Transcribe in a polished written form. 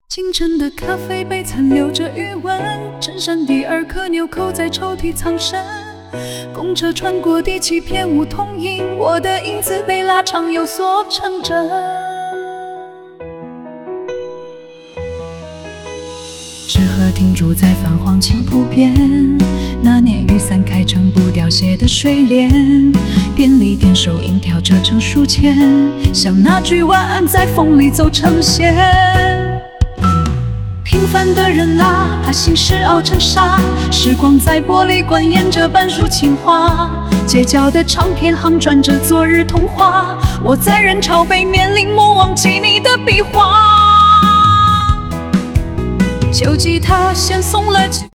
清晨的咖啡杯残留着余温，衬衫第二颗纽扣在抽屉藏身。公车穿过地气片无同音，我的影子被拉长有所成真。适合停驻在泛黄青浦边，那年雨伞开成不凋谢的睡莲，便利店收银条折成书签，像那句晚安在风里走成线。平凡的人啊，把心事熬成沙，时光在玻璃馆沿着半束情话，街角的唱片行转着昨日童话，我在人潮背面临摹忘记你的笔画。旧吉他先送了